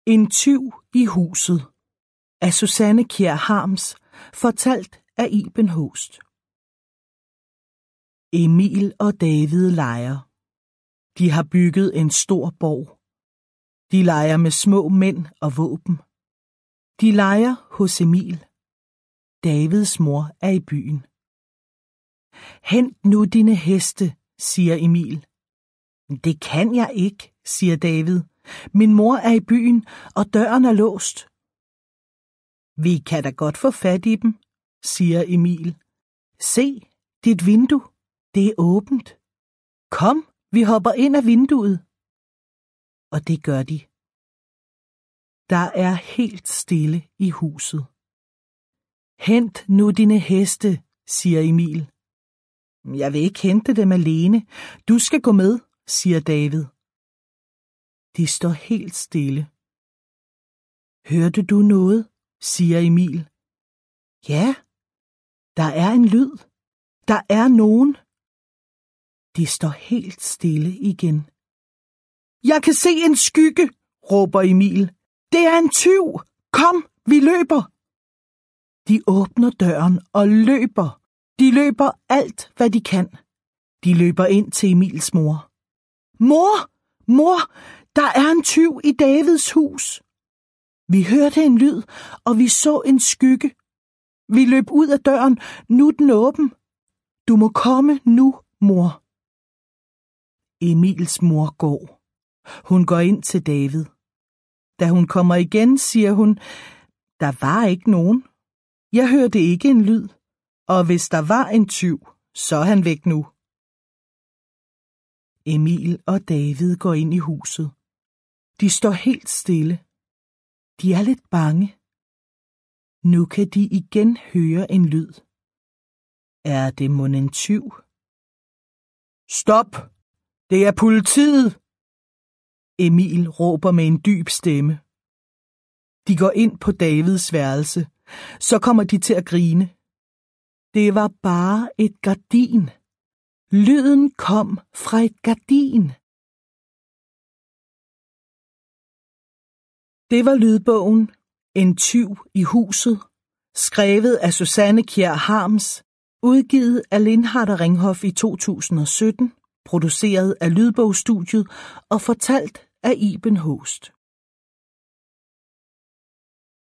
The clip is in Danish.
En tyv i huset af Susanne Kjær Harms, fortalt af Iben Haaest. Emil og David leger. De har bygget en stor borg. De leger med små mænd og våben. De leger hos Emil. Davids mor er i byen. Hent nu dine heste, siger Emil. Det kan jeg ikke, siger David. Min mor er i byen, og døren er låst. Vi kan da godt få fat i dem, siger Emil. Se, dit vindue, det er åbent. Kom, vi hopper ind ad vinduet. Og det gør de. Der er helt stille i huset. Hent nu dine heste, siger Emil. Jeg vil ikke hente dem alene. Du skal gå med, siger David. De står helt stille. Hørte du noget? Siger Emil. Ja, der er en lyd. Der er nogen. De står helt stille igen. Jeg kan se en skygge, råber Emil. Det er en tyv. Kom, vi løber. De åbner døren og løber. De løber alt, hvad de kan. De løber ind til Emils mor. Mor, mor, der er en tyv i Davids hus. Vi hørte en lyd, og vi så en skygge. Vi løb ud af døren. Nu er den åben. Du må komme nu, mor. Emils mor går. Hun går ind til David. Da hun kommer igen, siger hun, der var ikke nogen. Jeg hørte ikke en lyd, og hvis der var en tyv, så er han væk nu. Emil og David går ind i huset. De står helt stille. De er lidt bange. Nu kan de igen høre en lyd. Er det mon en tyv? Stop! Det er politiet! Emil råber med en dyb stemme. De går ind på Davids værelse. Så kommer de til at grine. Det var bare et gardin. Lyden kom fra et gardin. Det var lydbogen En tyv i huset, skrevet af Susanne Kjær Harms, udgivet af Lindhardt og Ringhof i 2017, produceret af Lydbogstudiet og fortalt af Iben Haaest.